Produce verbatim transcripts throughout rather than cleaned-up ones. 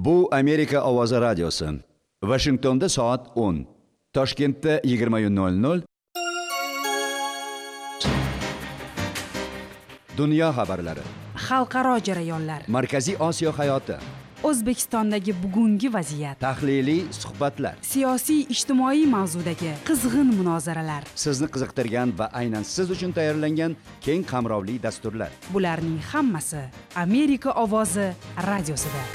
Bu Amerika ovozi radiosi. Washingtonda soat o'n, Toshkentda yigirma nol nol. Dunyo xabarlari, xalqaro jarayonlar, Markaziy Osiyo hayoti, O'zbekistondagi bugungi vaziyat, tahliliy suhbatlar, siyosiy ijtimoiy mavzudagi qizg'in munozaralar, sizni qiziqtirgan va aynan siz uchun tayyorlangan keng qamrovli dasturlar. Bularning hammasi Amerika ovozi radiosida.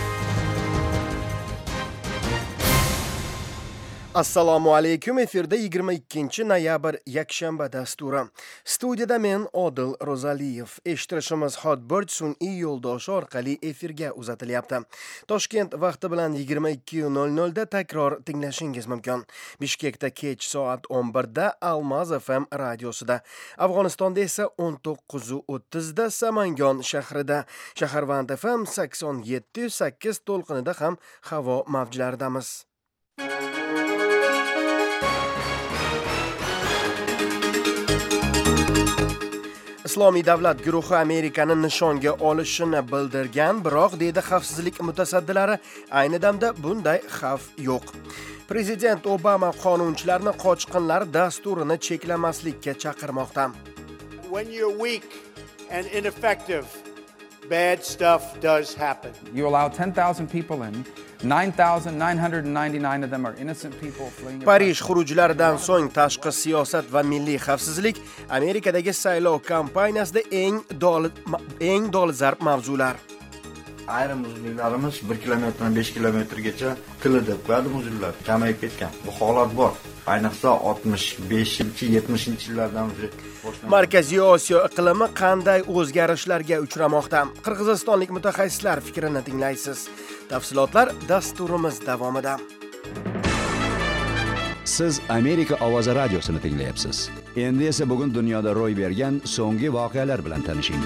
Assalomu alaykum. Efirda yigirma ikkinchi noyabr yakshanba dasturi. Studiyada men Odil Rozaliyev. Eshittirishimiz Hotbird sun'iy yo'ldoshi orqali efirga uzatilyapti. Toshkent vaqti bilan yigirma ikki nol nol da takror tinglashingiz mumkin. Bishkekda kech soat o'n birda Almaz F M radiosida. Afg'onistonda esa o'n to'qqiz o'ttiz da Samangon shahrida. Shaharvand F M sakson yetti sakkiz to'lqinida ham havo mavjlaridamiz. Islomiy davlat guruhi Amerikani nishonga olishini bildirgan, biroq deydi xavfsizlik mutasaddilari, ayni damda bunday xavf yo'q. Prezident Obama qonunchilarni qochqinlar dasturini cheklamaslikka chaqirmoqda. When you're weak and ineffective, bad stuff does happen. You allow ten thousand people in. nine thousand nine hundred ninety-nine of them are innocent people fleeing. Parij xurujlaridan so'ng tashqi siyosat va milliy xavfsizlik Amerikadagi saylov kampaniyasida eng dolzarb eng dolzarb mavzular. Ayrim muzliklarimiz bir kilometrdan besh kilometrgacha tilida qo'yadi muzliklar, kamayib ketgan. Bu holat bor. Ayniqsa oltmish beshinchi yetmishinchi yillardan boshlangan. Markaziy Osiyo iqlimi qanday o'zgarishlarga uchramoqda? Qirg'izistonlik mutaxassislar fikrini tinglaysiz. Tafsilotlar dasturimiz davomida. Siz Amerika ovozi radiosini tinglayapsiz. Endi esa bugun dunyoda ro'y bergan so'nggi voqealar bilan tanishing.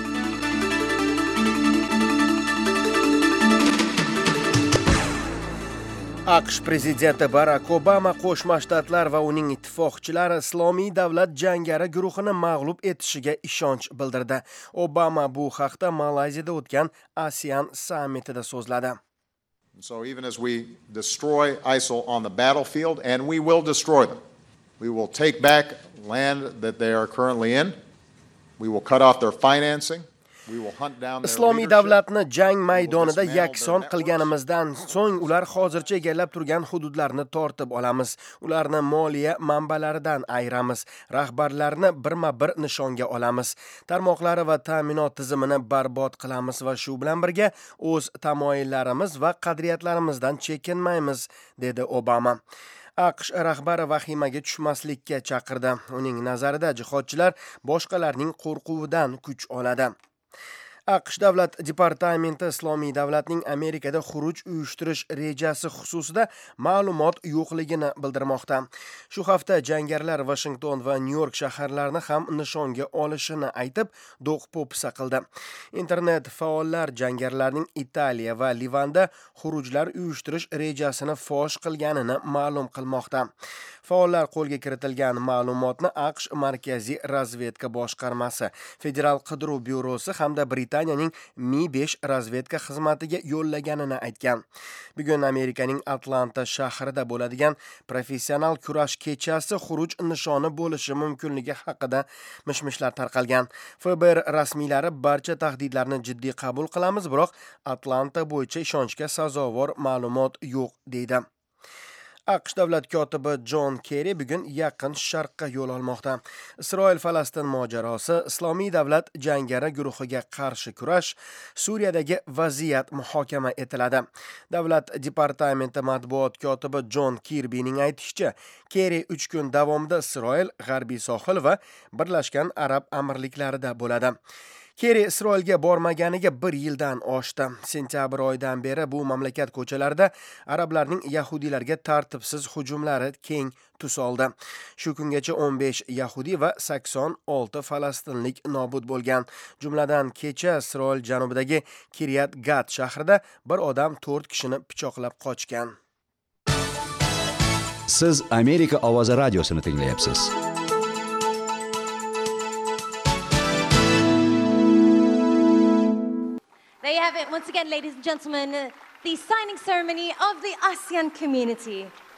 AQSh prezidenti Barack Obama Qo'shma Shtatlar va uning ittifoqchilari Islomiy davlat jangari guruhini mag'lub etishiga ishonch bildirdi. Obama bu haqda Malayziyada o'tgan ASEAN sammitida so'zladi. So even as we destroy ISIL on the battlefield, and we will destroy them, we will take back land that they are currently in, we will cut off their financing, we will hunt down their Islomiy leadership. davlatni jang maydonida yakson qilganimizdan so'ng ular hozircha egallab turgan hududlarni tortib olamiz. Ularni moliya manbalaridan ayiramiz. Rahbarlarni birma-bir nishonga olamiz. Tarmoqlari va ta'minot tizimini barbod qilamiz va shu bilan birga o'z tamoyillarimiz va qadriyatlarimizdan chekinmaymiz, dedi Obama. AQSh rahbari vahimaga tushmaslikka chaqirdi. Uning nazarida jihodchilar boshqalarning qo'rquvidan kuch oladi. AQSh davlat departamenti Islomiy davlatning Amerikada xuruj uyushtirish rejasi xususida ma'lumot yo'qligini bildirmoqda. Shu hafta jangarilar Washington va Nyu-York shaharlarini ham nishonga olishini aytib, do'q-po'pisa qildi. Internet faollar jangarilarning Italiya va Livanda xurujlar uyushtirish rejasini fosh qilganini ma'lum qilmoqda. Faollar qo'lga kiritilgan ma'lumotni AQSh Markaziy razvedka boshqarmasi, Federal qidiruv byurosi hamda Britaniyaning Mi besh razvedka xizmatiga yo'llaganini aytgan. Bugun Amerikaning Atlanta shahrida bo'ladigan professional kurash kechasi xuruj nishoni bo'lishi mumkinligi haqida mishmishlar tarqalgan. F B R rasmiylari barcha tahdidlarni jiddiy qabul qilamiz, biroq Atlanta bo'yicha ishonchga sazovor ma'lumot yo'q, deydi. AQSh davlat kotibi John Kerry bugun Yaqin Sharqqa yo'l olmoqda. Isroil-Falastin mojarosi, Islomiy davlat jangari guruhiga qarshi kurash, Suriyadagi vaziyat muhokama etiladi. Davlat departamenti matbuot kotibi John Kirbyning aytishicha, Kerry uch kun davomida Isroil, G'arbiy sohil va Birlashgan Arab Amirliklarida bo'ladi. Kerry Isroilga bormaganiga bir yildan oshdi. Sentyabr oyidan beri bu mamlakat ko'chalarida arablarning yahudiylarga tartibsiz hujumlari keng tus oldi. Shu kungacha o'n besh yahudi va sakson olti falastinlik nobud bo'lgan. Jumladan kecha Isroil janubidagi Kiryat Gat shahrida bir odam to'rt kishini pichoqlab qochgan. Siz Amerika ovozi radiosini tinglayapsiz. There you have it. Once again, ladies and gentlemen, the signing ceremony of the ASEAN community.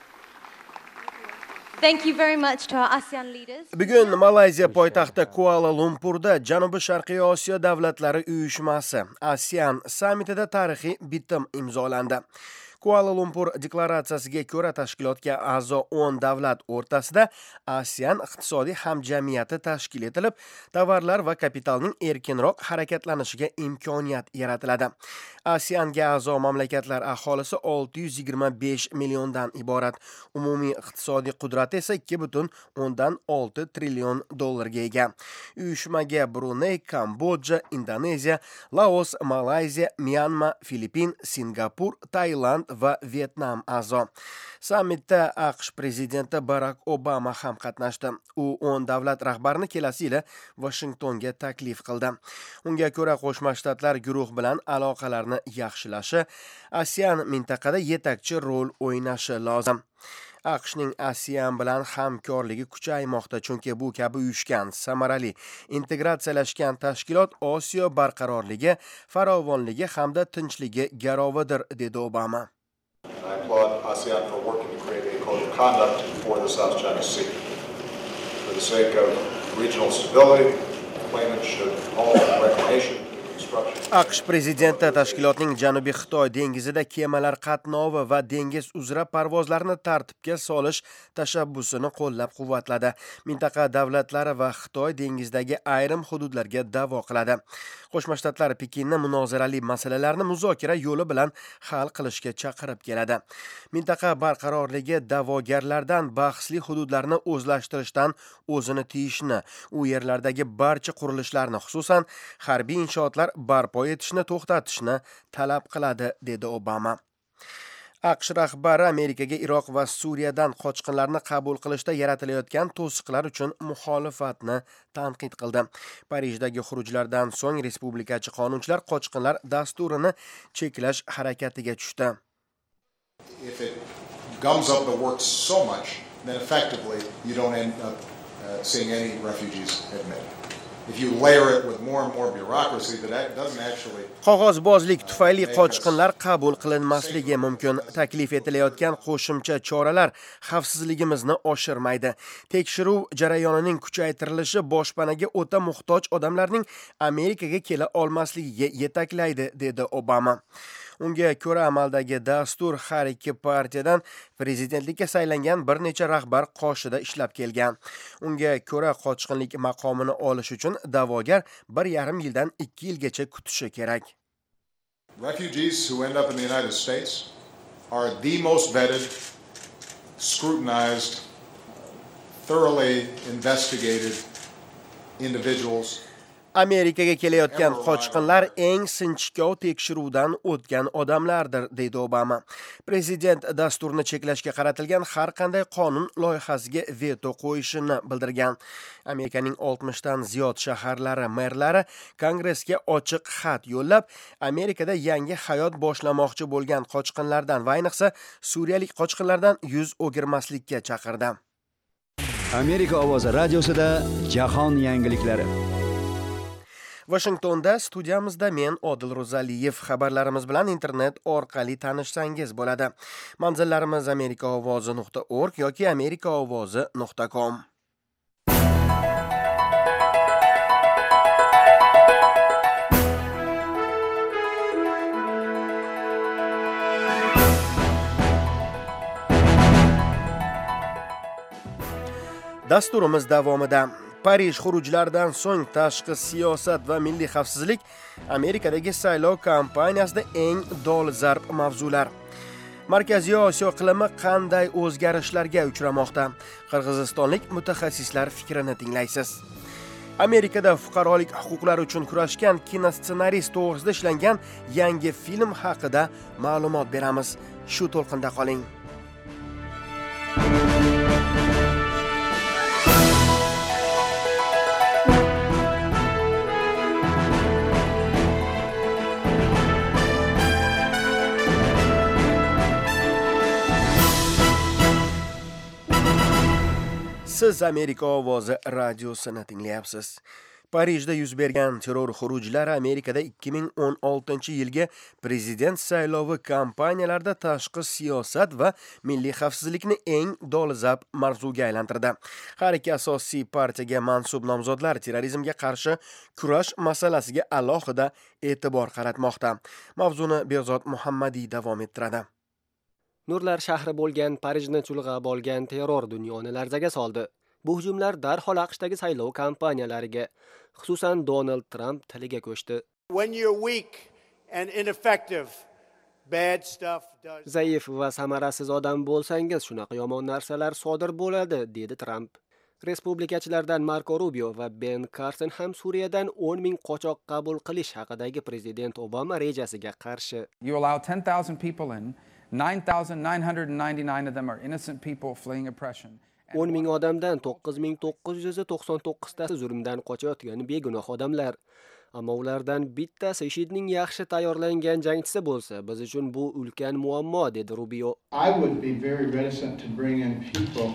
Thank you very much to our ASEAN leaders. Bugun Malayziya poytaxti Kuala Lumpurda Janubi-Sharqiy Osiyo davlatlari uyushmasi ASEAN sammitida tarixiy bitim imzolandi. Kuala Lumpur deklaratsiyasiga ko'ra tashkilotga a'zo o'n davlat o'rtasida ASEAN iqtisodiy hamjamiyati tashkil etilib, tovarlar va kapitalning erkinroq harakatlanishiga imkoniyat yaratiladi. ASEANga a'zo mamlakatlar aholisi olti yuz yigirma besh milliondan iborat. Umumiy iqtisodiy qudrati esa ikki butun o'ndan olti trillion dollarga ega. Uyushmaga Brunei, Kambodja, Indoneziya, Laos, Malayziya, Myanma, Filippin, Singapur, Tailand va Vietnam a'zo. Sammitda AQSh prezidenti Barack Obama ham qatnashdi. U o'n davlat rahbarini kelasi yili Washingtonga taklif qildi. Unga ko'ra Qo'shma Shtatlar guruh bilan aloqalarni yaxshilashi, ASEAN mintaqada yetakchi rol o'ynashi lozim. AQShning ASEAN bilan hamkorligi kuchaymoqda, chunki bu kabi uyushgan, samarali, integratsiyalashgan tashkilot Osiyo barqarorligi, farovonligi hamda tinchligi garovidir, dedi Obama. I applaud ASEAN for working to create a code of conduct for the South China Sea. For the sake of regional stability, claimants should halt reclamation. AQSh prezidenti tashkilotning Janubiy Xitoy dengizida kemalar qatnovi va dengiz uzra parvozlarni tartibga solish tashabbusini qo'llab-quvvatladi. Mintaqa davlatlari va Xitoy dengizdagi ayrim hududlarga da'vo qiladi. Qo'shma Shtatlar Pekinni munozarali masalalarni muzokara yo'li bilan hal qilishga chaqirib keladi. Mintaqa barqarorligi da'vogarlardan bahsli hududlarni o'zlashtirishdan o'zini tiyishni, u yerlardagi barcha qurilishlarni, xususan harbiy inshootlar barpo etishni to'xtatishni talab qiladi, dedi Obama. AQSh rahbari Amerikaga Iroq va Suriyadan qochqinlarni qabul qilishda yaratilayotgan to'siqlar uchun muxolifatni tanqid qildi. Parijdagi xurujlardan so'ng respublikachi qonunchilar qochqinlar dasturini cheklash harakatiga tushdi. If it gums up the works so much, then effectively you don't end up uh, seeing any refugees admitted. If you layer it with more and more bureaucracy, that doesn't actually. Qog'ozbozlik tufayli qochqinlar qabul qilinmasligi mumkin. Taklif etilayotgan qo'shimcha choralar xavfsizligimizni oshirmaydi. Tekshiruv jarayonining kuchaytirilishi boshpanaga o'ta muhtoj odamlarning Amerikaga kela olmasligiga yetaklaydi, dedi Obama. Unga ko'ra amaldagi dastur har ikki partiyadan prezidentlikka saylangan bir necha rahbar qoshida ishlab kelgan. Unga ko'ra qochqinlik maqomini olish uchun da'vogar bir yarim yildan ikki yilgacha kutishi kerak. Refugees who end up in the United States are the most vetted, scrutinized, thoroughly investigated individuals. Amerikaga kelayotgan qochqinlar eng sinchkov tekshiruvdan o'tgan odamlardir, deydi Obama. Prezident dasturni cheklashga qaratilgan har qanday qonun loyihasiga veto qo'yishini bildirgan. Amerikaning oltmishdan ziyod shaharlari merlari Kongressga ochiq xat yo'llab, Amerikada yangi hayot boshlamoqchi bo'lgan qochqinlardan va ayniqsa suriyalik qochqinlardan yuz o'girmaslikka chaqirdi. Amerika ovozi radiosida jahon yangiliklari. Washingtonda studiyamizda men Odil Ro'zaliyev. Xabarlarimiz bilan internet orqali tanishsangiz bo'ladi. Manzillarimiz amerika ovozi nuqta org yoki amerika ovozi nuqta com. Dasturimiz davomida Parij xurujlaridan so'ng tashqi siyosat va milliy xavfsizlik Amerikadagi saylov kampaniyasida eng dolzarb mavzular. Markaziy Osiyo iqlimi qanday o'zgarishlarga uchramoqda? Qirg'izistonlik mutaxassislar fikrini tinglaysiz. Amerikada fuqarolik huquqlari uchun kurashgan kinossenarist to'g'risida ishlangan yangi film haqida ma'lumot beramiz. Shu to'lqinda qoling. Siz Amerika ovozi radiosini tinglayapsiz. Parijda yuz bergan terror xurujlari Amerikada ikki ming o'n oltinchi yilgi prezident saylovi kampaniyalarida tashqi siyosat va milliy xavfsizlikni eng dolzarb mavzuga aylantirdi. Har ikki asosiy partiyaga mansub nomzodlar terrorizmga qarshi kurash masalasiga alohida e'tibor qaratmoqda. Mavzuni Behzod Muhammadiy davom ettiradi. Nurlar shahri bo'lgan Parijni chulg'ab olgan terror dunyoni larzaga soldi. Bu hujumlar darhol AQShdagi saylov kampaniyalariga, xususan Donald Trump tiliga ko'chdi. When you're weak and ineffective, bad stuff does. Zaif va samarasiz odam bo'lsangiz, shunaqa yomon narsalar sodir bo'ladi, dedi Trump. Respublikachilardan Marco Rubio va Ben Carson ham Suriyadan o'n ming qochoq qabul qilish haqidagi prezident Obama rejasiga qarshi. You allow ten thousand people in, nine thousand nine hundred ninety-nine of them are innocent people fleeing oppression. o'n ming odamdan to'qqiz ming to'qqiz yuz to'qson to'qqiz tasi zulmdan qochayotgan begunoh odamlar. Ammo ulardan bittasi IShIDning yaxshi tayyorlangan jangchisi bo'lsa, biz uchun bu ulkan muammo, dedi Rubio. I would be very reticent to bring in people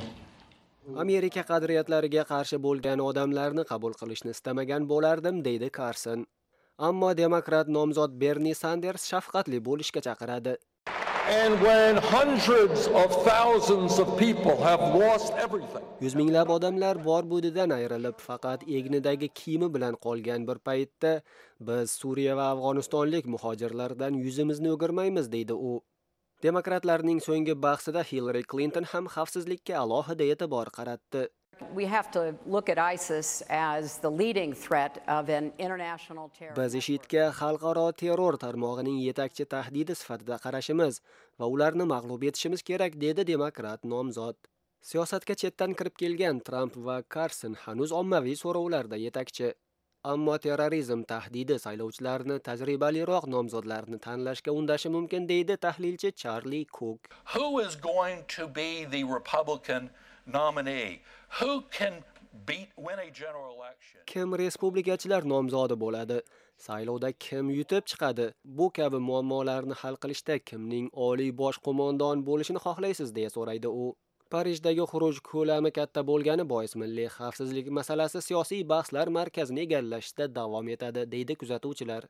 Amerika qadriyatlariga qarshi bo'lgan odamlarni qabul qilishni istamagan bo'lardim, deydi Carson. Ammo demokrat nomzod Bernie Sanders shafqatli bo'lishga chaqiradi. And when hundreds of thousands of people have lost everything. Yuz minglab odamlar bor budidan ayrilib, faqat egnidagi kiyimi bilan qolgan bir paytda biz Suriya va Afg'onistonlik muhojirlardan yuzimizni o'girmaymiz, deydi u. Demokratlarning so'nggi bahsida Hillary Clinton ham xavfsizlikka alohida e'tibor qaratdi. We have to look at ISIS as the leading threat of an international terror. Biz IShIDga xalqaro terror tarmog'ining yetakchi tahdidi sifatida qarashimiz va ularni mag'lub etishimiz kerak, dedi demokrat nomzod. Siyosatga chetdan kirib kelgan Trump va Carson hanuz ommaviy so'rovlarda yetakchi. Ammo terrorizm tahdidi saylovchilarni tajribaliroq nomzodlarni tanlashga undashi mumkin, deydi tahlilchi Charlie Cook. Who is going to be the Republican nominee? Who can beat win a general election? Kim respublikachilar nomzodi bo'ladi? Saylovda kim yutib chiqadi? Bu kabi muammolarni hal qilishda kimning oliy bosh qo'mondon bo'lishini xohlaysiz, deya so'raydi u. Parijdagi xuruj ko'lami katta bo'lgani bois milliy xavfsizlik masalasi siyosiy bahslar markazini egallashda davom etadi, deydi kuzatuvchilar.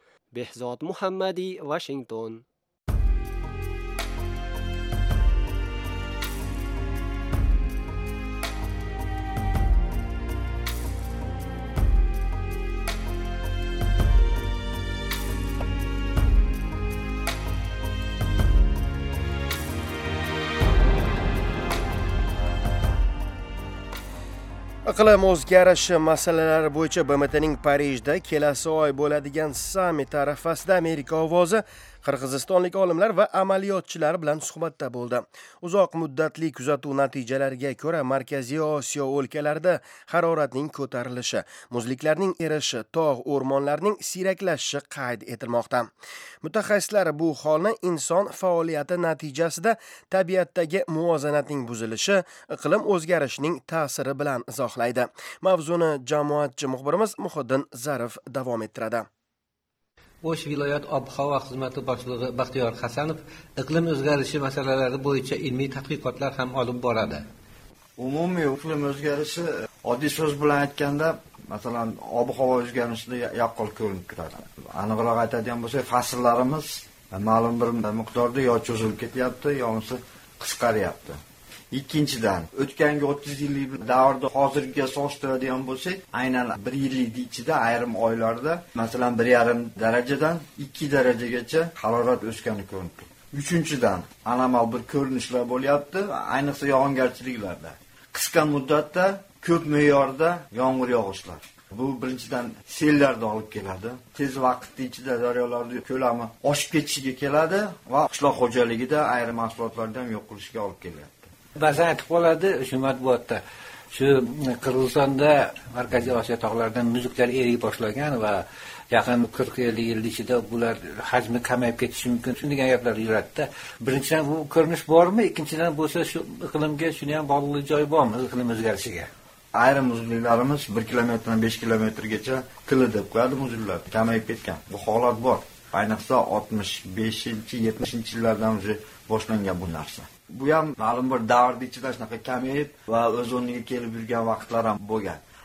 Behzod Muhammadiy, Washington. Iqlim o'zgarishi masalalari bo'yicha B M T'ning Parijda kelasi oy bo'ladigan sammit arafasida Amerika ovozi qirg'izistonlik olimlar va amaliyotchilar bilan suhbatda bo'ldi. Uzoq muddatli kuzatuv natijalariga ko'ra Markaziy Osiyo o'lkalarida haroratning ko'tarilishi, muzliklarning erishi, tog' o'rmonlarning siyraklashishi qayd etilmoqda. Mutaxassislar bu holni inson faoliyati natijasida tabiatdagi muvozanatning buzilishi, iqlim o'zgarishining ta'siri bilan izohlaydi. Mavzuni jamoatchi muxbirimiz Muhiddin Zarif davom ettiradi. O'sh viloyat ob-havo xizmati boshlig'i Baxtiyor Hasanov iqlim o'zgarishi masalalari bo'yicha ilmiy tadqiqotlar ham olib boradi. Umumiy iqlim o'zgarishi oddiy so'z bilan aytganda, masalan, ob-havo o'zgarishida yaqqol ko'rinib turadi. Aniqroq aytadigan bo'lsak, fasllarimiz ma'lum bir miqdorda yo cho'zilib ketyapti, yoki qisqaryapti. Ikkinchidan, o'tgangi o'ttiz yillik davrda hozirgiga solishtiradigan bo'lsak, aynan bir yillik ichida ayrim oylarda, masalan, bir yarim darajadan ikki darajagacha harorat o'sgani ko'rinib turibdi. Uchinchidan, anomal bir ko'rinishlar bo'lyapti, ayniqsa yog'ingarchiliklarda. Qisqa muddatda ko'p me'yorda yomg'ir yog'ishlar. Bu birinchidan sellarni olib keladi. Tez vaqt ichida daryolarning ko'lami oshib ketishiga keladi va qishloq xo'jaligida ayrim mahsulotlardan yo'q qilishiga olib keladi. Ba'zan aytib qoladi shu matbuotda. Shu Qirg'izistonda Markaziy Osiyo tog'laridan muzliklar eriy boshlagan va yaqin qirq ellik yil ichida bular hajmi kamayib ketishi mumkin. Shunday gaplar yuradi-da. Birinchidan bu ko'rinish bormi? Ikkinchidan bo'lsa shu iqlimga shuni ham bog'liq joy bormi, iqlim o'zgarishiga? Ayrim muzliklarimiz bir kilometrdan besh kilometrgacha qili deb qo'yadi muzliklar. Kamayib ketgan. Bu holat bor. Ayniqsa oltmish beshinchi yetmishinchi yillardan o'zi boshlangan bu narsa. Bu ham ma'lum bir davrda ichida shunaqa kamayib va o'z o'rniga kelib yurgan vaqtlar ham bo'lgan.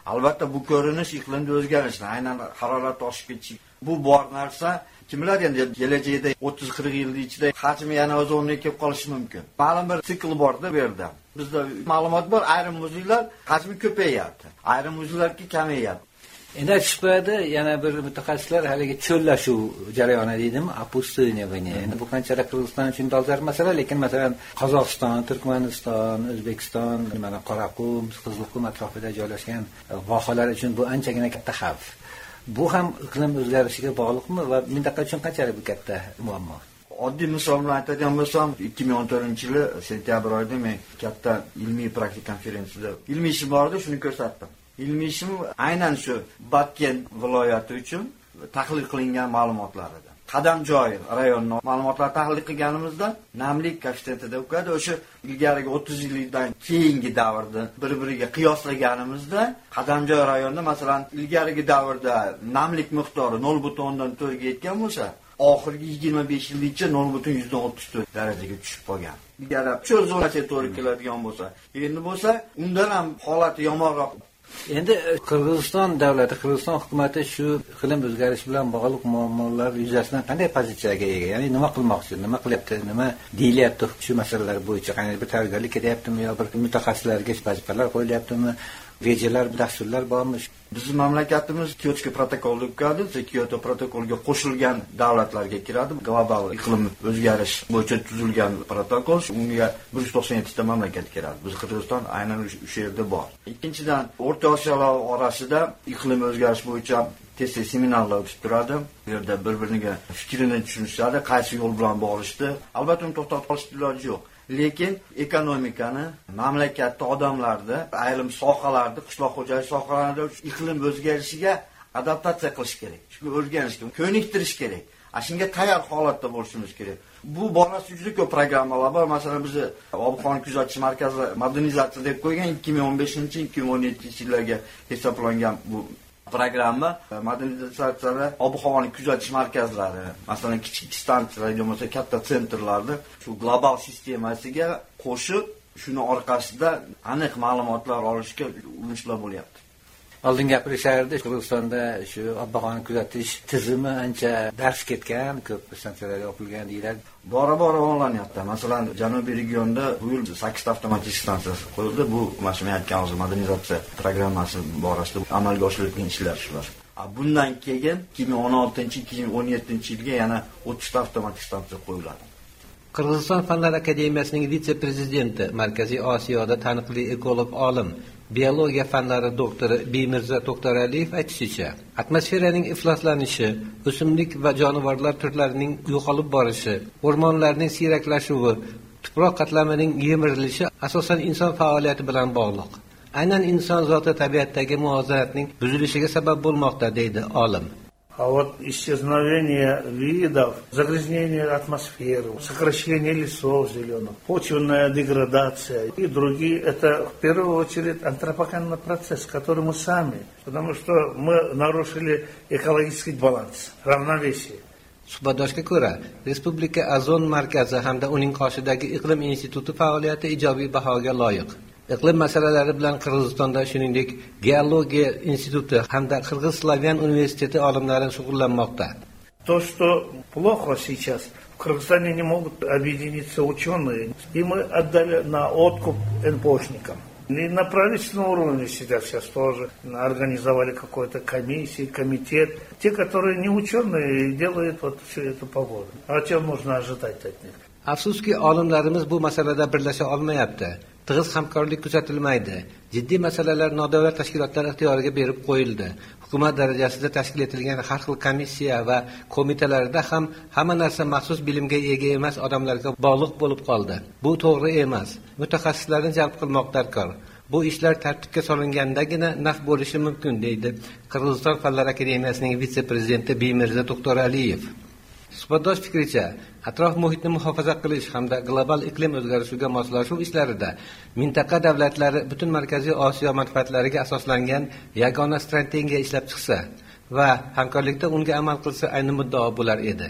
Albatta bu ko'rinish iqlimda o'zgarishni, aynan harorat oshib ketishi. Bu bor narsa, kimlar endi kelajakda o'ttiz qirq yil ichida hajmi yana o'z o'rniga kelib qolishi mumkin. Ma'lum bir sikl borda bu yerda. Bizda ma'lumot bor, ayrim muzeylar hajmi ko'payyapti, ayrim muzeylarki kamayyapti. Endi shubhada yana bir mutaxassislar haligi cho'llashuv jarayoni deydimi, opustынивание. Endi bu qanchalik Qirg'iziston uchun dolzarb masala, lekin masalan Qozog'iston, Turkmaniston, O'zbekiston, mana Qoraqum, Qizilqum atrofida joylashgan vohalar uchun bu anchagina katta xavf. Bu ham iqlim o'zgarishiga bog'liqmi va mintaqa uchun qanchalik bu katta muammo? Oddiy misol bilan aytadigan bo'lsam, ikki ming o'n to'rtinchi yili sentyabr oyida men katta ilmiy praktik konferensiyada ilmiy ishim bor edi, shuni ko'rsatdim. Ilmiy ishim aynan shu Batken viloyati uchun tahlil qilingan ma'lumotlar edi. Qadamjoy rayonining ma'lumotlarini tahlil qilganimizda namlik koeffitsiyentida o'qadi. O'sha ilgarigi o'ttiz yildan keyingi davrda bir-biriga qiyoslaganimizda Qadamjoy rayonida masalan ilgarigi davrda namlik miqdori nol butun o'ndan to'rt ga yetgan bo'lsa, oxirgi yigirma besh yilgacha nol butun yuzdan o'ttiz to'rt darajaga tushib qolgan. Agar cho'l zonasiga to'g'ri keladigan bo'lsa, endi bo'lsa undan ham holati yomonroq. Endi Qirg'iziston davlati, Qirg'iziston hukumatı shu iqlim o'zgarishi bilan bog'liq muammolar yuzasidan qanday pozitsiyaga ega? Ya'ni nima qilmoqchi, nima qilyapti, nima deyilyapti shu masalalar bo'yicha? Qanday bir tayyorgarlik ketyaptimi yo bir mutaxassislarga vazifalar qo'yilyaptimi? Rejalar, dasturlar bormi? Bizning mamlakatimiz Kyoto protokolga o'tkazdi, Kyoto protokoliga qo'shilgan davlatlarga kiradi. Global iqlim o'zgarish bo'yicha tuzilgan protokol, unga bir yuz to'qson yetti ta mamlakat kiradi. Biz Qirg'iziston aynan o'sha yerda bor. Ikkinchidan, O'rta Osiyo orasida iqlim o'zgarish bo'yicha tez-tez seminarlar o'tib turadi. Bu yerda bir-biriga fikrini tushunishadi, qaysi yo'l bilan borishdi. Albatta uni to'xtatib qolishning iloji yo'q. Lekin ekonomikani, mamlakatda odamlarda, ayrim sohalarda, qishloq xo'jalik sohalarida iqlim o'zgarishiga adaptatsiya qilish kerak. Shunga o'rganish kerak, ko'niktirish kerak. Shunga tayyor holatda bo'lishimiz kerak. Bu borasida juda ko'p programmalar bor. Masalan, biz ob-havoni kuzatish markazi modernizatsiya deb qo'ygan ikki ming o'n beshinchi ikki ming o'n yettinchi yillarga hisoblangan bu programma modernizatsiyada ob-havoni kuzatish markazlari, masalan kichik stansiyalar bo'lmasa katta sentrlarni shu global sistemasiga qo'shib, shuni orqasida aniq ma'lumotlar olishga urinishlar bo'lyapti. Oldin gapirishardi, Qirg'izistonda shu ob-havoni kuzatish tizimi ancha dars ketgan, ko'p stansiyalar yopilgan deyiladi. Bora-bora o'nlanyapti. Masalan, Janubiy regionda bu yil sakkizta avtomatik stansiyasi qo'yildi. Bu mana aytgan hozir modernizatsiya programmasi borasida amalga oshirilgan ishlar shular. Bundan keyin ikki ming o'n oltinchi ikki ming o'n yettinchi yilga yana o'ttizta avtomatik stansiya qo'yiladi. Qirg'iziston Fanlar akademiyasining vitse-prezidenti, Markaziy Osiyoda taniqli ekolog olim, biologiya fanlari doktori Bimirza To'xtaraliyev aytishicha, atmosferaning ifloslanishi, o'simlik va jonivorlar turlarining yo'qolib borishi, o'rmonlarning siyraklashuvi, tuproq qatlamining yemirilishi asosan inson faoliyati bilan bog'liq. Aynan inson zoti tabiatdagi muvozanatning buzilishiga sabab bo'lmoqda, deydi olim. А вот исчезновение видов, загрязнение атмосферы, сокращение лесов зеленых, почвенная деградация и другие, это в первую очередь антропогенный процесс, который мы сами, потому что мы нарушили экологический баланс, равновесие. Suhbatdoshga ko'ra, Respublika Azon markazi hamda uning qoshidagi iqlim instituti faoliyati ijobiy bahoga loyiq. Iqlim masalalari bilan Qirg'izistonda shuningdek Geologiya instituti hamda Qirg'iz-Slavyan universiteti olimlari shug'ullanmoqda. То, что плохо сейчас, в Кыргызстане не могут объединиться ученые, и мы отдали на откуп эн пэ ошникам. И на правительственном уровне сидят сейчас тоже, организовали какой-то комиссию, комитет. Те, которые не ученые, делают вот всю эту погоду. А чем можно ожидать от них? Afsuski, olimlarimiz bu masalada birlasha olmayapti. Tig'iz hamkorlik kuzatilmaydi. Jiddiy masalalar nodavlat tashkilotlar ixtiyoriga berib qo'yildi. Hukumat darajasida tashkil etilgan har xil komissiya va qo'mitalarda ham hamma narsa maxsus bilimga ega emas odamlarga bog'liq bo'lib qoldi. Bu to'g'ri emas. Mutaxassislarni jalb qilmoq darkor. Bu ishlar tartibga solingandagina naf bo'lishi mumkin, deydi Qirg'iziston Fanlar akademiyasining vitse-prezidenti Bimirza To'xtaraliyev. Suhbatdosh fikricha, atrof muhitni muhofaza qilish hamda global iqlim o'zgarishiga moslashuv ishlarida mintaqa davlatlari butun Markaziy Osiyo manfaatlariga asoslangan yagona strategiya ishlab chiqsa va hamkorlikda unga amal qilsa ayni muddao bo'lar edi.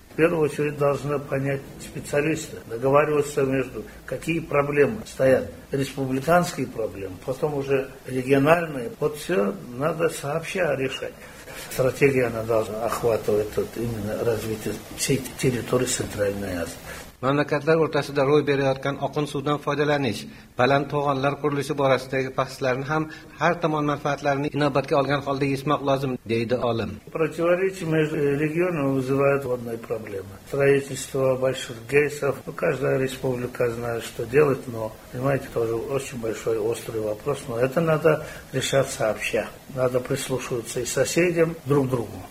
В первую очередь должны понять специалисты, договариваться между, какие проблемы стоят. Республиканские проблемы, потом уже региональные. Вот все надо сообща решать. Стратегия она должна охватывать вот именно развитие всей территории Центральной Азии. Mamlakatlar o'rtasida ro'y berayotgan oqin suvdan foydalanish, baland to'g'onlar qurilishi borasidagi bahslarni ham har tomon manfaatlarini inobatga olgan holda yechmoq lozim, deydi olim. Противоречия между регионами вызывают водные проблемы. Строительство больших гейсов. Ну, каждая республика знает, что делать, но, понимаете, тоже очень большой острый вопрос. Но это надо решать сообща. Надо прислушиваться и соседям, друг к другу.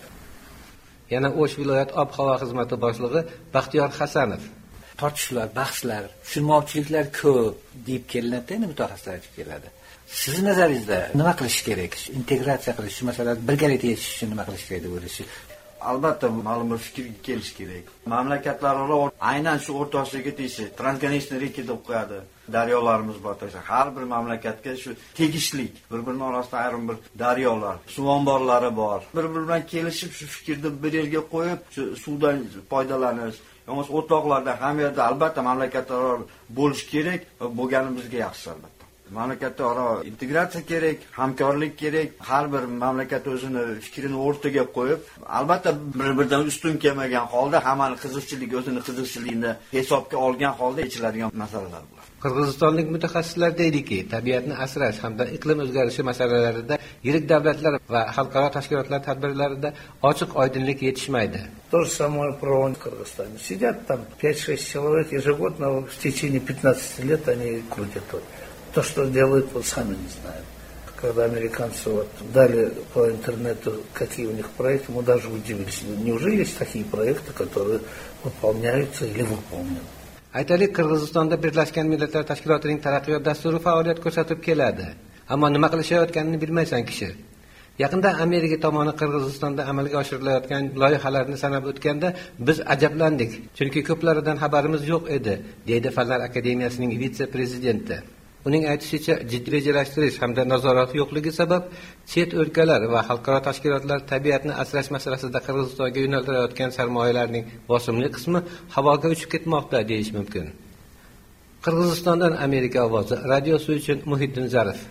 Yana O'sh viloyat ob-havo xizmati boshlig'i Baxtiyor Hasanov. Tortishlar, bahslar, tushunmovchiliklar ko'p deb kelinadi, endi mutaxassislar aytib keladi. Sizning nazaringizda nima qilish kerak? Integratsiya qilish, shu masalani birgalikda yechish uchun nima qilish kerak deb o'ylaysiz? Albatta ma'lum bir fikrga kelish kerak. Mamlakatlararo aynan shu o'rtasidagi tegishi transgranichniy reka deb qo'yadi. Daryolarimiz bor. Har bir mamlakatga shu tegishlik, bir-birini orasida ayrim bir daryolar, suv omborlari bor. Bir-biri bilan kelishib shu fikrni bir yerga qo'yib, shu suvdan foydalanish, yo'q o'rtoqlarda ham yerda albatta mamlakatlararo bo'lish kerak va bo'lgani bizga yaxshi albatta. Mamlakatlararo integratsiya kerak, hamkorlik kerak. Har bir mamlakat o'zini fikrini o'rtaga qo'yib, albatta bir-biridan ustun kelmagan holda hammani qiziqchilik o'zini qiziqchiligini hisobga olgan holda yechiladigan masalalar bular. Qirg'izistonlik mutaxassislar deydiki, tabiatni asrash hamda iqlim o'zgarishi masalalarida yirik davlatlar va xalqaro tashkilotlar tadbirlarida ochiq oydinlik yetishmaydi. То же самое про в Кыргызстане. Сидят там пять-шесть человек ежегодно, в течение пятнадцати лет они крутят. То, что делают, вот сами не знают. Когда американцы вот дали по интернету, какие у них проекты, мы даже удивились. Неужели есть такие проекты, которые выполняются или выполнены? Aytaylik, Qirg'izistonda Birlashgan Millatlar Tashkilotining taraqqiyot dasturi faoliyat ko'rsatib keladi. Ammo nima qilishayotganini bilmaysan kishi. Yaqinda Amerika tomoni Qirg'izistonda amalga oshirilayotgan loyihalarni sanab o'tganda biz ajablandik, chunki ko'plaridan xabarimiz yo'q edi, deydi Fanlar akademiyasining vitse-prezidenti. Uning aytishicha, jiddiy rejalashtirish hamda nazorat yo'qligi sabab chet o'lkalar va xalqaro tashkilotlar tabiatni asrash masalasida Qirg'izistonga yo'naltirayotgan sarmoyalarning bosimli qismi havoga uchib ketmoqda deyish mumkin. Qirg'izistondan Amerika ovozi radiosi uchun Muhiddin Zarif.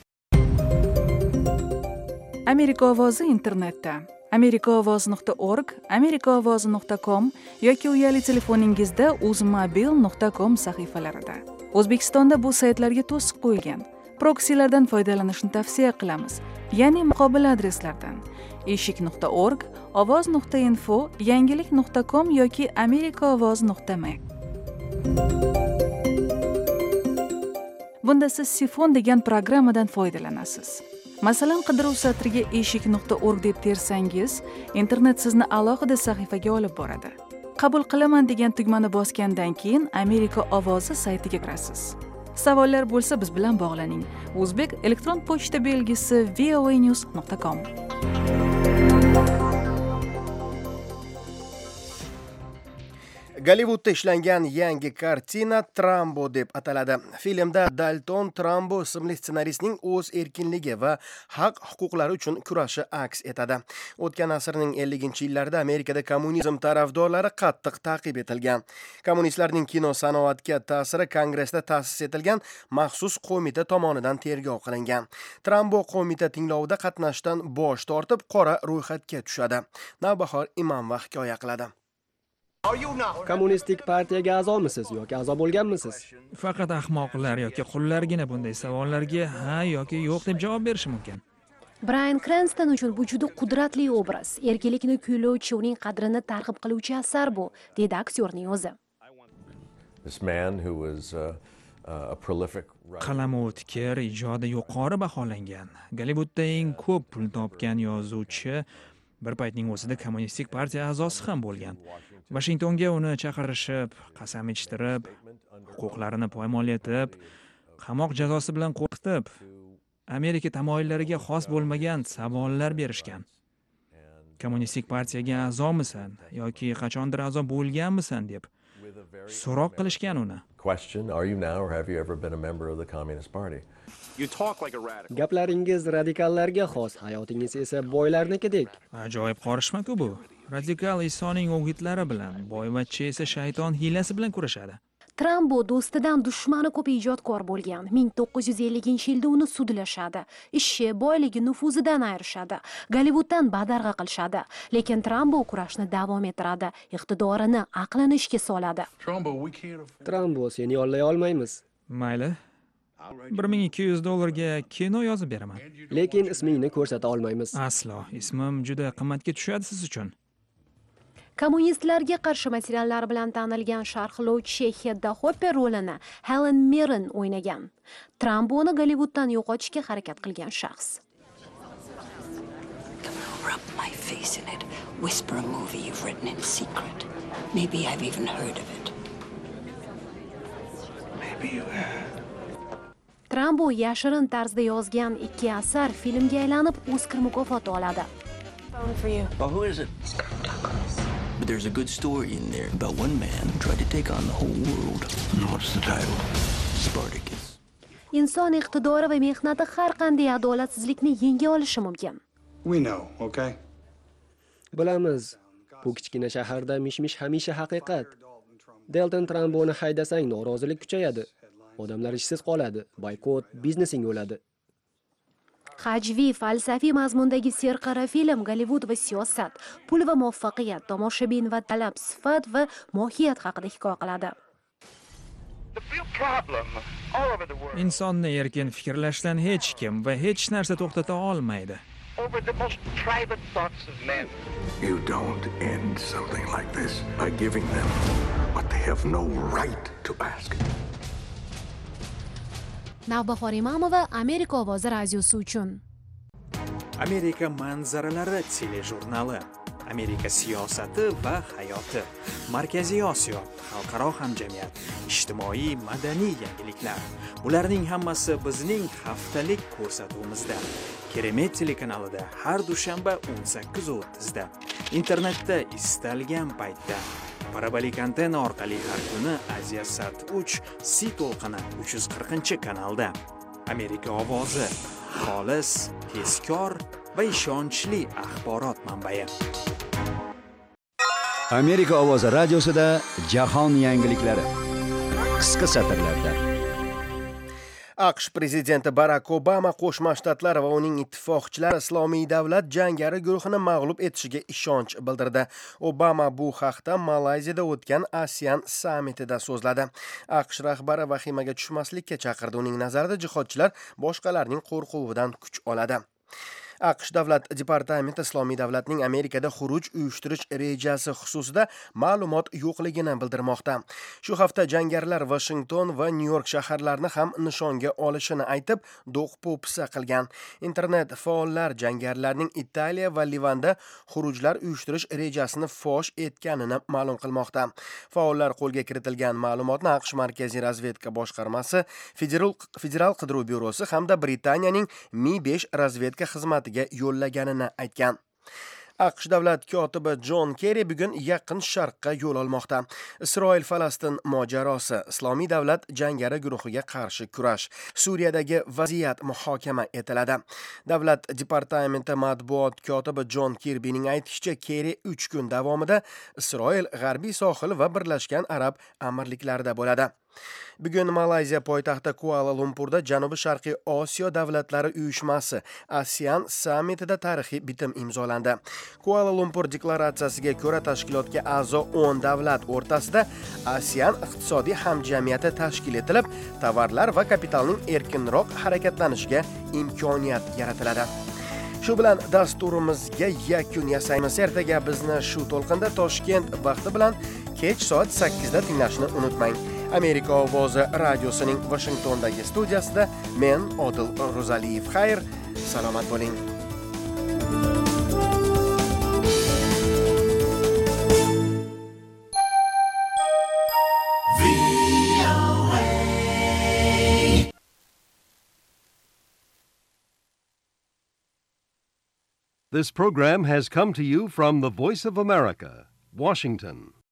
Amerika ovozi internetda amerika ovozi nuqta org, amerika ovozi nuqta com yoki uyali telefoningizda uzmobil nuqta com sahifalarida. O'zbekistonda bu saytlarga to'siq qo'yilgan. Proksilardan foydalanishni tavsiya qilamiz, ya'ni muqobil adreslardan eshik nuqta org, ovoz nuqta info, yangilik nuqta com yoki amerika ovoz nuqta m. Bunda siz Sifon degan programmadan foydalanasiz. Masalan, qidiruv satriga eshik nuqta org deb tersangiz, internet sizni alohida sahifaga olib boradi. Qabul qilaman degan tugmani bosgandan keyin Amerika ovozi saytiga kirasiz. Savollar bo'lsa biz bilan bog'laning. O'zbek elektron pochta belgisi v o a news nuqta com. Gollivudda ishlangan yangi kartina Trambo deb ataladi. Filmda Dalton Trambo ismli ssenaristning o'z erkinligi va haq huquqlari uchun kurashi aks etadi. O'tgan asrning elliginchi yillarida Amerikada kommunizm tarafdorlari qattiq ta'qib etilgan. Kommunistlarning kino sanoatga ta'siri Kongressda ta'sis etilgan maxsus qo'mita tomonidan tergov qilingan. Trambo qo'mita tinglovida qatnashdan bosh tortib, qora ro'yxatga tushadi. Navbahor Imomova hikoya qiladi. Kommunistik partiyaga a'zomisiz yoki a'zo bo'lganmisiz? Faqat ahmoqlar yoki qullargina bunday savollarga ha yoki yo'q deb javob berishi mumkin. Bryan Cranston uchun bu juda qudratli obraz. Erkinlikni kuylovchi, uning qadrini targ'ib qiluvchi asar bu, dedi aktyorning o'zi. Qalami o'tkir, ijodi yuqori baholangan, Gollivudda eng ko'p pul topgan yozuvchi, bir paytning o'zida kommunistik partiya a'zosi ham bo'lgan. Washingtonga uni chaqirishib, qasam ichtirib, huquqlarini poymol etib, qamoq jazosi bilan qo'rqitib, Amerika tamoyillariga xos bo'lmagan savollar berishgan. Kommunistik partiyaga a'zomisan yoki qachondir a'zo bo'lganmisan deb so'roq qilishgan uni. Gaplaringiz radikallarga xos, hayotingiz esa boylarnikidek. Ajoyib qorishma-ku bu. Radikal Isoning o'gitlari bilan, boyvachcha esa shayton hiylasi bilan kurashadi. Tramp bu do'stidan dushmani ko'p ijodkor bo'lgan. ming to'qqiz yuz ellinchi yilda uni sudlashadi. Ishi, boyligi, nufuzidan ayirishadi. Gollivuddan badarg'a qilishadi. Lekin Tramp bu kurashni davom ettiradi. Iqtidorini, aqlini ishga soladi. Tramp seni yollay olmaymiz. Mayli. bir ming ikki yuz dollarga kino yozib beraman. Lekin ismingni ko'rsata olmaymiz. Aslo. Ismim juda qimmatga tushadi siz uchun. Kommunistlarga qarshi materiallar bilan tanilgan sharhlovchi Hedda Hopper rolini Helen Mirren o'ynagan. Tramp uni Gollivuddan yo'qotishga harakat qilgan shaxs. Rub my face in it. Whisper a movie you've written in secret. Maybe I've even heard of it. Maybe you have. Tramp bu yashirin tarzda yozgan ikki asar filmga aylanib Oskar mukofoti oladi. Well, who is it? But there's a good story in there about one man who tried to take on the whole world. What's the title? Spartacus. Inson iqtidori va mehnati har qanday adolatsizlikni yenga olishi mumkin. We know, okay? Bilamiz. Bu kichkina shaharda mish-mish hamisha haqiqat. Delton Tromboni haydasang norozilik kuchayadi. Odamlar ishsiz qoladi. Boykot biznesing o'ladi. Hajviy falsafiy mazmundagi serqara film Gollivud va siyosat, pul va muvaffaqiyat, tomoshabin va talab, sifat va mohiyat haqida hikoya qiladi. Insonni erkin fikrlashdan hech kim va hech narsa to'xtata olmaydi. You don't end something like this by giving them what they have no right to ask. Navbahor Imamova, Amerika ovozi radiosi uchun. Amerika manzaralari telejurnali, Amerika siyosati va hayoti, Markaziy Osiyo, xalqaro hamjamiyat, ijtimoiy madaniy yangiliklar. Bularning hammasi bizning haftalik ko'rsatuvimizda. Keremet telekanalida har dushanba o'n sakkiz o'ttizda. Internetda istalgan paytda. Parabolik antenna orqali har kuni Aziya Sat uch C to'lqini uch yuz qirqinchi kanalda. Amerika ovozi, xolis, tezkor va ishonchli axborot manbai. Amerika ovozi radiosida jahon yangiliklari. Qisqa satrlarda. AQSh prezidenti Barack Obama Qo'shma Shtatlar va uning ittifoqchilari Islomiy davlat jangari guruhini mag'lub etishiga ishonch bildirdi. Obama bu haqda Malayziyada o'tgan ASEAN sammitida so'zladi. AQSh rahbari vahimaga tushmaslikka chaqirdi. Uning nazarida jihodchilar boshqalarning qo'rquvidan kuch oladi. AQSh davlat departamenti Islomiy davlatning Amerikada xuruj uyushtirish rejasi xususida ma'lumot yo'qligini bildirmoqda. Shu hafta jangarilar Washington va Nyu-York shaharlarini ham nishonga olishini aytib, do'q-po'pisa qilgan. Internet faollar jangarilarning Italiya va Livanda xurujlar uyushtirish rejasini fosh etganini ma'lum qilmoqda. Faollar qo'lga kiritilgan ma'lumotni AQSh Markaziy razvedka boshqarmasi, Federal Federal qidiruv byurosi hamda Britaniyaning Mi besh razvedka xizmati yo'llaganini aytgan. AQSh davlat kotibi John Kerry bugun Yaqin Sharqqa yo'l olmoqda. Isroil-Falastin mojarosi, Islomiy davlat jangari guruhiga qarshi kurash, Suriyadagi vaziyat muhokama etiladi. Davlat departamenti matbuot kotibi John Kirbyning aytishicha, Kerry uch kun davomida Isroil g'arbiy sohil va Birlashgan Arab Amirliklarida bo'ladi. Bugun Malayziya poytaxti Kuala Lumpurda Janubi Sharqiy Osiyo davlatlari uyushmasi ASEAN sammitida tarixiy bitim imzolandi. Kuala Lumpur deklaratsiyasiga ko'ra tashkilotga a'zo o'n davlat o'rtasida ASEAN iqtisodiy hamjamiyati tashkil etilib, tovarlar va kapitalning erkinroq harakatlanishiga imkoniyat yaratiladi. Shu bilan dasturimizga yakun yasaymiz. Ertaga bizni shu to'lqinda Toshkent vaqti bilan kech soat sakkizda tinglashni unutmang. Amerika ovozi radiosining Washingtondagi studiyasida men Odil Ro'zaliyev. Xayr, salomat bo'ling. This program has come to you from the Voice of America, Washington.